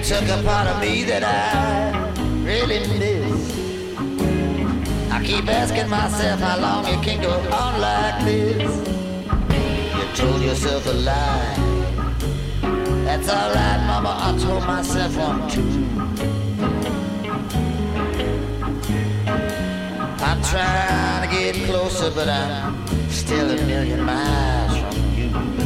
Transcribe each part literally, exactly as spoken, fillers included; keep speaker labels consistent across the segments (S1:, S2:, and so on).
S1: took a part of me that I really miss. I keep asking myself how long it can go on like this. You told yourself a lie. That's alright, mama, I told myself one too. I'm trying to get closer, but I'm still a million miles from you.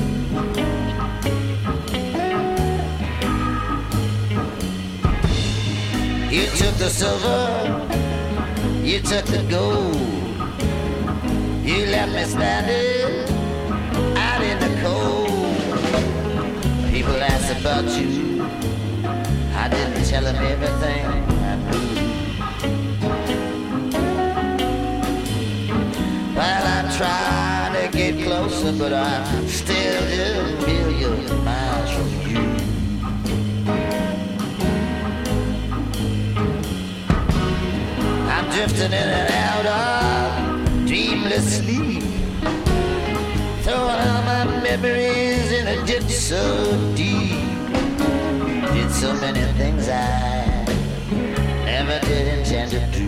S1: You took the silver, you took the gold. You left me standing out in the cold. People ask about you, I didn't tell them everything I knew. Well, I'm trying to get closer, but I'm still a million miles from you. I'm drifting in and out of dreamless sleep, throwing all my memories in a ditch so deep. Did so many things I never did intend to do.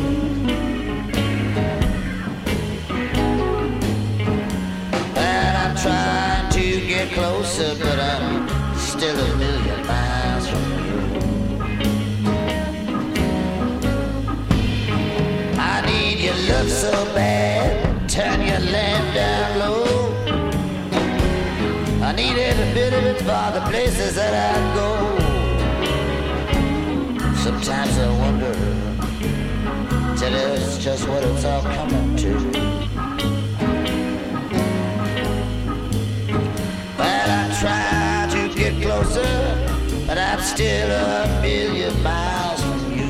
S1: And I'm trying to get closer, but I'm still a million miles from you. I need your love so bad, turn your lamp down low. I need every bit of it for the places that I go. Sometimes I wonder, tell us just what it's all coming to. Well, I try to get closer, but I'm still a million miles from you.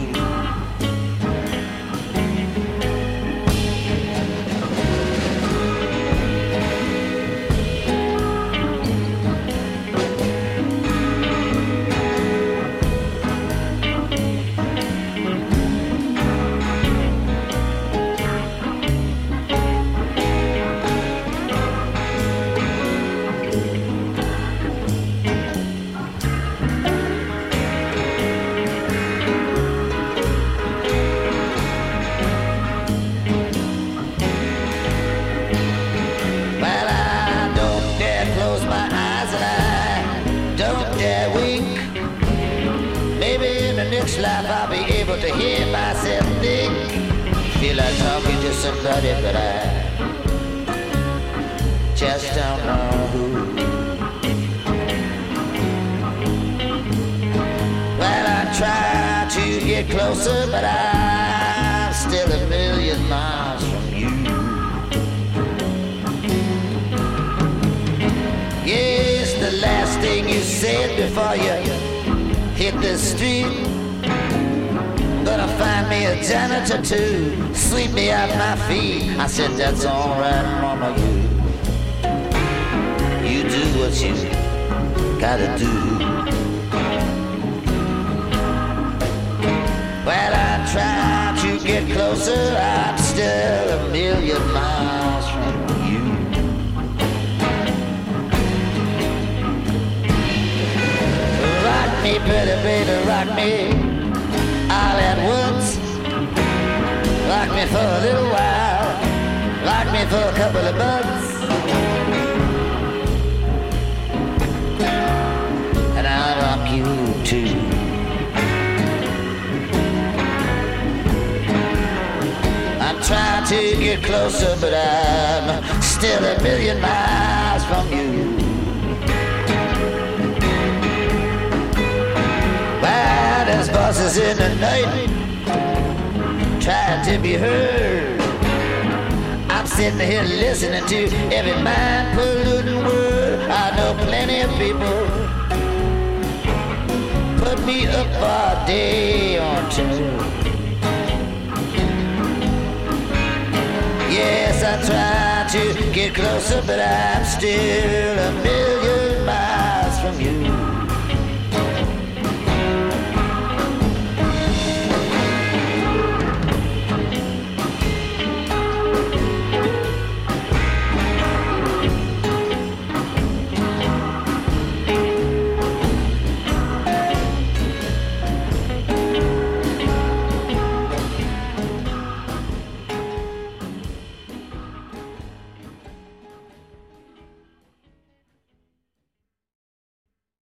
S1: Life I'll be able to hear myself think. Feel like talking to somebody, but I just don't know who. Well, I try to get closer, but I'm still a million miles from you. Yes, the last thing you said before you hit the street. Gonna find me a janitor to sweep me off my feet. I said, that's alright, mama, you You do what you gotta do. Well, I try to get closer, I'm still a million miles from you. Rock me, pretty baby, rock me all at once. Rock me for a little while, rock me for a couple of months, and I'll rock you too. I'm trying to get closer, but I'm still a million miles from you. Well, there's voices in the night trying to be heard. I'm sitting here listening to every mind-polluting word. I know plenty of people put me up for a day or two. Yes, I try to get closer, but I'm still a million